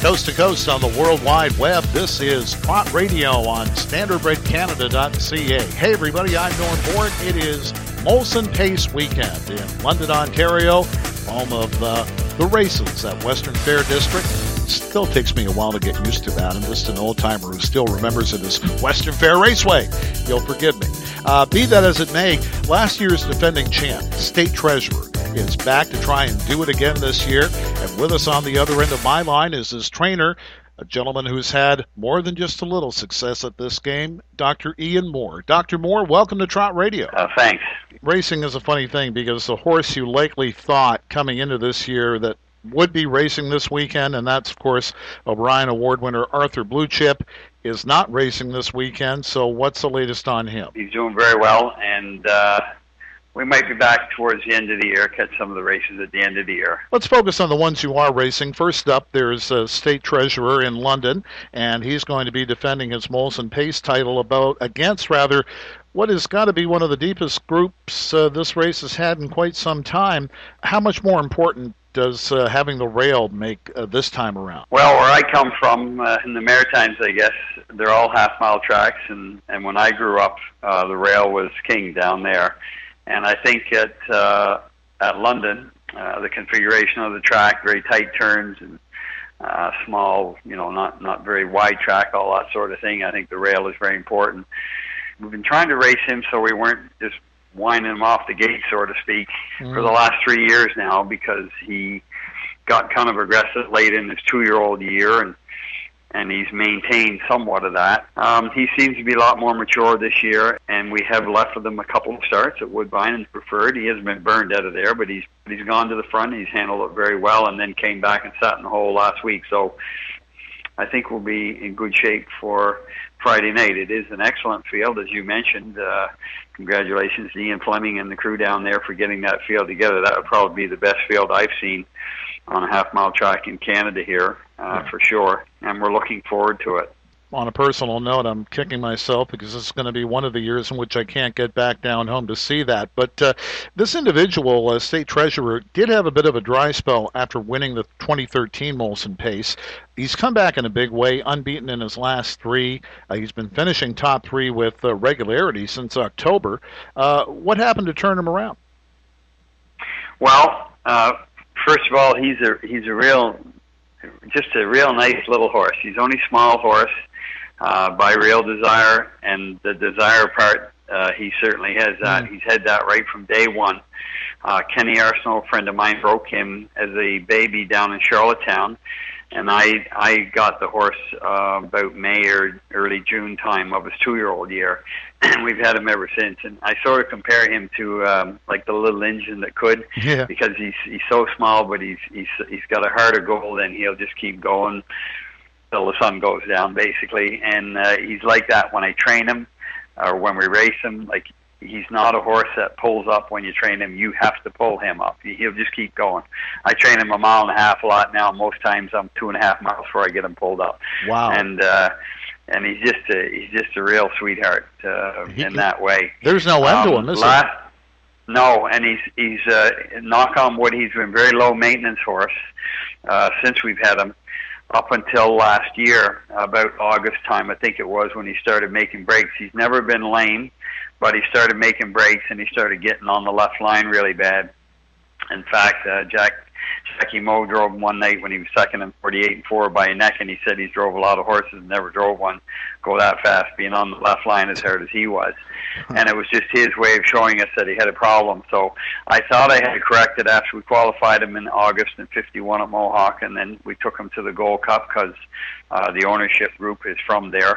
Coast to coast on the World Wide Web, this is Trot Radio on standardbredcanada.ca. Hey everybody, I'm Norm Board. It is Molson Pace weekend in London, Ontario, home of the races at Western Fair District. It still takes me a while to get used to that. I'm just an old-timer who still remembers it as Western Fair Raceway. You'll forgive me. Be that as it may, last year's defending champ, State Treasurer, is back to try and do it again this year. And with us on the other end of my line is his trainer, a gentleman who's had more than just a little success at this game, Dr. Ian Moore. Dr. Moore, welcome to Trot Radio. Thanks. Racing is a funny thing because the horse you likely thought coming into this year that would be racing this weekend, and that's, of course, O'Brien Award winner Arthur Blue Chip, is not racing this weekend. So what's the latest on him? He's doing very well, and we might be back towards the end of the year, catch some of the races at the end of the year. Let's focus on the ones you are racing. First up, there's State Treasurer in London, and he's going to be defending his Molson Pace title against what has got to be one of the deepest groups this race has had in quite some time. How much more important does having the rail make this time around? Well, where I come from, in the Maritimes, I guess, they're all half-mile tracks, and when I grew up, the rail was king down there. And I think at London, the configuration of the track, very tight turns and small, not very wide track, all that sort of thing. I think the rail is very important. We've been trying to race him so we weren't just winding him off the gate, so to speak, for the last 3 years now, because he got kind of aggressive late in his 2-year-old year, and he's maintained somewhat of that. He seems to be a lot more mature this year, and we have left with him a couple of starts at Woodbine and Preferred. He hasn't been burned out of there, but he's gone to the front, and he's handled it very well, and then came back and sat in the hole last week. So I think we'll be in good shape for Friday night. It is an excellent field, as you mentioned. Congratulations to Ian Fleming and the crew down there for getting that field together. That would probably be the best field I've seen on a half-mile track in Canada here, for sure, and we're looking forward to it. On a personal note, I'm kicking myself because it's going to be one of the years in which I can't get back down home to see that. But this individual, State Treasurer, did have a bit of a dry spell after winning the 2013 Molson Pace. He's come back in a big way, unbeaten in his last 3. He's been finishing top 3 with regularity since October. What happened to turn him around? Well, first of all, he's a real nice little horse. He's only a small horse by Real Desire, and the Desire part, he certainly has that. He's had that right from day one. Kenny Arsenault, a friend of mine, broke him as a baby down in Charlottetown, and I got the horse about May or early June time of his 2-year-old year, and we've had him ever since. And I sort of compare him to like the little engine that could, because he's so small, but he's got a heart of gold, and he'll just keep going till the sun goes down, basically. And he's like that when I train him or when we race him. Like, he's not a horse that pulls up when you train him. You have to pull him up. He'll just keep going. I train him 1.5 miles a lot now. Most times I'm 2.5 miles before I get him pulled up. Wow. And he's just a real sweetheart in that way. There's no end to him, is there? No, and he's knock on wood, he's been a very low maintenance horse since we've had him, up until last year, about August time, I think it was, when he started making breaks. He's never been lame, but he started making breaks, and he started getting on the left line really bad. In fact, Jackie Moe drove him one night when he was second in 48-4 by a neck, and he said he's drove a lot of horses and never drove one go that fast, being on the left line as hard as he was. And it was just his way of showing us that he had a problem. So I thought I had corrected after we qualified him in August in 51 at Mohawk, and then we took him to the Gold Cup because the ownership group is from there.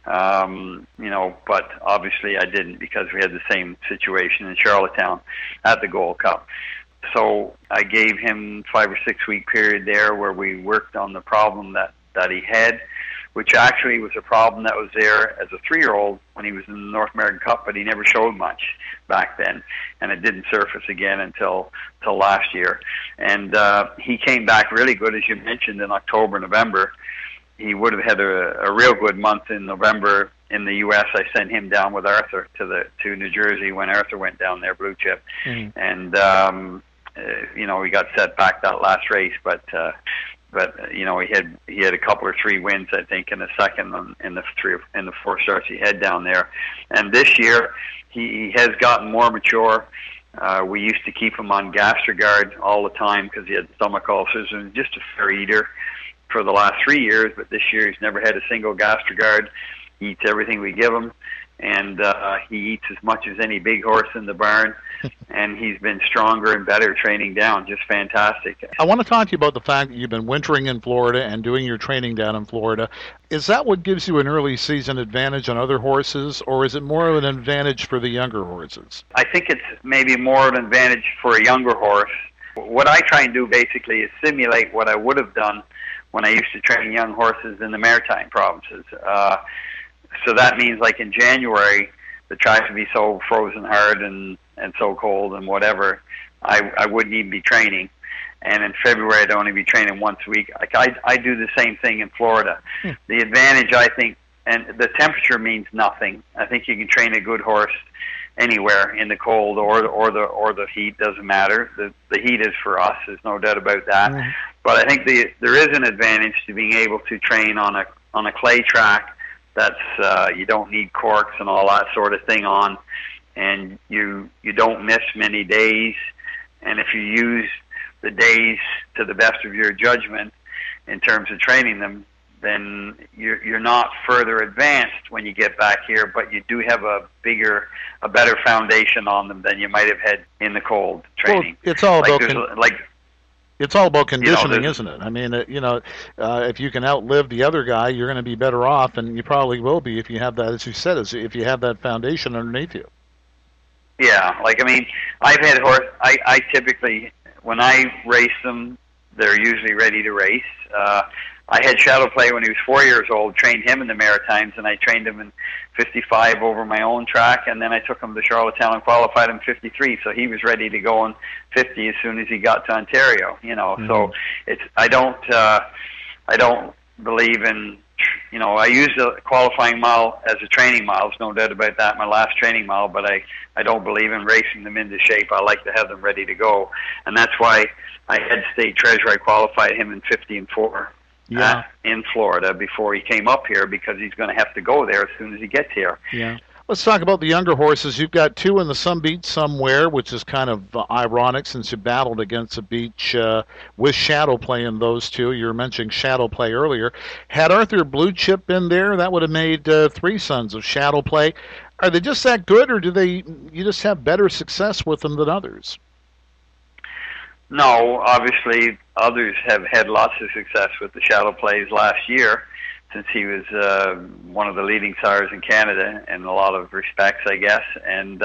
But obviously I didn't, because we had the same situation in Charlottetown at the Gold Cup. So I gave him 5 or 6 week period there where we worked on the problem that he had, which actually was a problem that was there as a 3-year-old when he was in the North American Cup, but he never showed much back then, and it didn't surface again until last year. And he came back really good, as you mentioned, in October, November. He would have had a real good month in November in the U.S. I sent him down with Arthur to New Jersey when Arthur went down there, Blue Chip, and he got set back that last race, but But he had a couple or three wins, I think, in the second in the 4 starts he had down there. And this year he has gotten more mature. We used to keep him on Gastrogard all the time because he had stomach ulcers and just a fair eater for the last 3 years. But this year he's never had a single Gastrogard. He eats everything we give him, and he eats as much as any big horse in the barn. And he's been stronger and better training down. Just fantastic. I want to talk to you about the fact that you've been wintering in Florida and doing your training down in Florida. Is that what gives you an early season advantage on other horses, or is it more of an advantage for the younger horses? I think it's maybe more of an advantage for a younger horse. What I try and do basically is simulate what I would have done when I used to train young horses in the Maritime provinces. So that means, like in January, the tracks would be so frozen hard and so cold and whatever, I wouldn't even be training. And in February, I'd only be training once a week. Like I do the same thing in Florida. The advantage, I think, and the temperature means nothing. I think you can train a good horse anywhere in the cold or the heat. Doesn't matter. The heat is for us. There's no doubt about that. But I think there is an advantage to being able to train on a clay track. That's you don't need corks and all that sort of thing on, and you don't miss many days. And if you use the days to the best of your judgment in terms of training them, then you're not further advanced when you get back here, but you do have a better foundation on them than you might have had in the cold training. Well, it's all it's all about conditioning, isn't it? I mean, if you can outlive the other guy, you're going to be better off, and you probably will be if you have that, as you said, if you have that foundation underneath you. Yeah, I've had horse. I typically, when I race them, they're usually ready to race. I had Shadow Play when he was 4 years old, trained him in the Maritimes, and I trained him in 55 over my own track, and then I took him to Charlottetown and qualified him 53, so he was ready to go in 50 as soon as he got to Ontario, So I don't believe in, I use the qualifying mile as a training mile, there's no doubt about that, my last training mile, but I don't believe in racing them into shape. I like to have them ready to go, and that's why I had State Treasurer. I qualified him in 50 and 4. In Florida before he came up here, because he's going to have to go there as soon as he gets here. Yeah. Let's talk about the younger horses. You've got 2 in the Sun Beach somewhere, which is kind of ironic since you battled against the beach with Shadow Play in those 2. You were mentioning Shadow Play earlier. Had Arthur Blue Chip been there, that would have made 3 sons of Shadow Play. Are they just that good, or you just have better success with them than others? No, obviously others have had lots of success with the Shadow Plays last year, since he was one of the leading sires in Canada in a lot of respects, I guess. And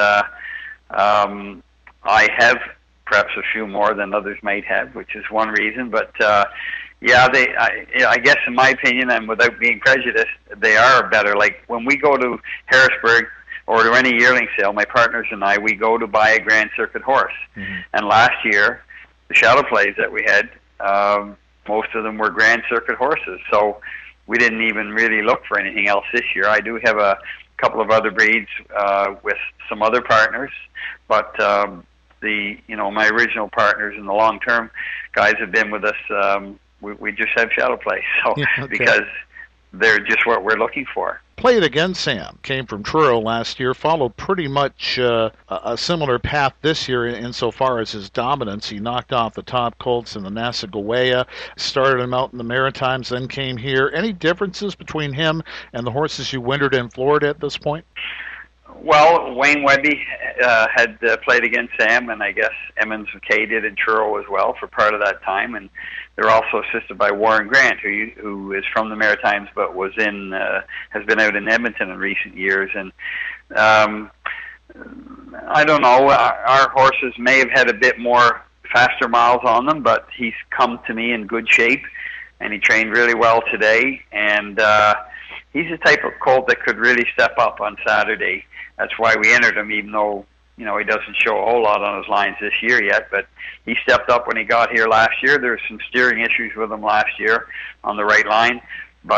I have perhaps a few more than others might have, which is one reason. But I guess in my opinion, and without being prejudiced, they are better. Like when we go to Harrisburg or to any yearling sale, my partners and I, we go to buy a Grand Circuit horse. And last year, the Shadow Plays that we had, most of them were Grand Circuit horses, so we didn't even really look for anything else this year. I do have a couple of other breeds with some other partners, but my original partners in the long term guys have been with us. We just have Shadow Play, so because they're just what we're looking for. Played Against Sam came from Truro last year, followed pretty much a similar path this year insofar as his dominance. He knocked off the top colts in the Nassagaweya, started him out in the Maritimes, then came here. Any differences between him and the horses you wintered in Florida at this point? Well, Wayne Webby had played against Sam, and I guess Emmons McKay did in Truro as well for part of that time, and they're also assisted by Warren Grant, who is from the Maritimes but has been out in Edmonton in recent years. And I don't know, our horses may have had a bit more faster miles on them, but he's come to me in good shape, and he trained really well today, and he's the type of colt that could really step up on Saturday. That's why we entered him, even though he doesn't show a whole lot on his lines this year yet, but he stepped up when he got here last year. There were some steering issues with him last year on the right line, but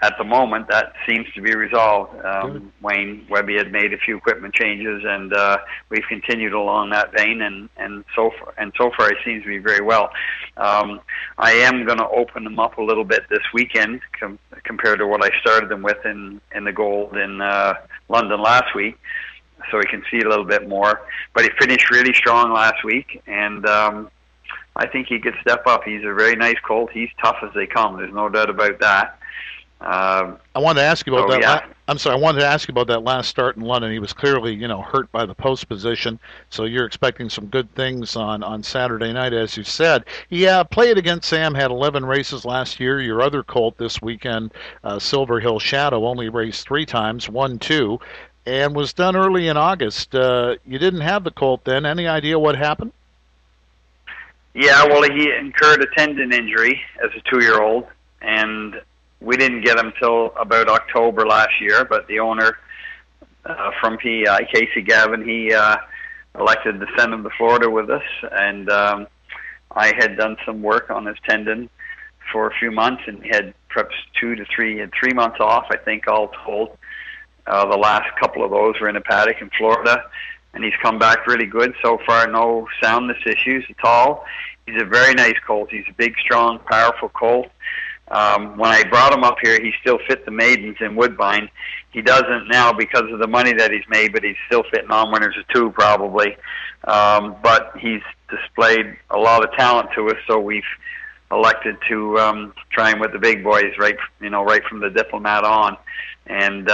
at the moment, that seems to be resolved. Wayne Webby had made a few equipment changes, and we've continued along that vein, and so far it seems to be very well. I am going to open them up a little bit this weekend compared to what I started them with in the Gold in London last week, so we can see a little bit more. But he finished really strong last week, and I think he could step up. He's a very nice colt. He's tough as they come. There's no doubt about that. I wanted to ask you about that. Yeah. I wanted to ask you about that last start in London. He was clearly, hurt by the post position. So you're expecting some good things on Saturday night, as you said. He played against Sam. Had 11 races last year. Your other colt this weekend, Silver Hill Shadow, only raced 3 times, won 2, and was done early in August. You didn't have the colt then. Any idea what happened? Yeah, well, he incurred a tendon injury as a 2-year-old, and we didn't get him till about October last year, but the owner from PEI, Casey Gavin, he elected to send him to Florida with us, and I had done some work on his tendon for a few months, and he had perhaps 2 to 3, had 3 months off, I think, all told. The last couple of those were in a paddock in Florida, and he's come back really good so far. No soundness issues at all. He's a very nice colt. He's a big, strong, powerful colt. When I brought him up here, he still fit the maidens in Woodbine. He doesn't now because of the money that he's made, but he's still fitting on winners of 2 probably. But he's displayed a lot of talent to us, so we've elected to try him with the big boys right from the Diplomat on. And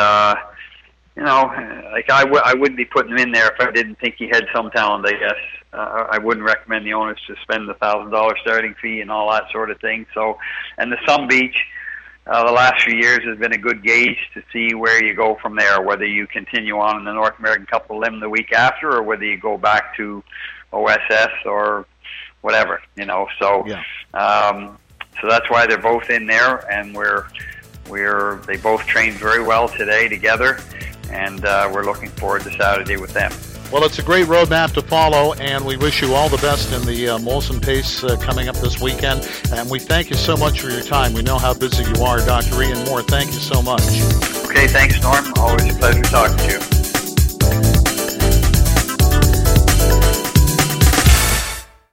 I wouldn't be putting him in there if I didn't think he had some talent, I guess. I wouldn't recommend the owners to spend the $1,000 starting fee and all that sort of thing. So, and the Sun Beach, the last few years has been a good gauge to see where you go from there, whether you continue on in the North American Cup of Lim the week after, or whether you go back to OSS or whatever, So, yeah. So that's why they're both in there, and they both trained very well today together, and we're looking forward to Saturday with them. Well, it's a great roadmap to follow, and we wish you all the best in the Molson Pace coming up this weekend. And we thank you so much for your time. We know how busy you are, Dr. Ian Moore. Thank you so much. Okay, thanks, Norm.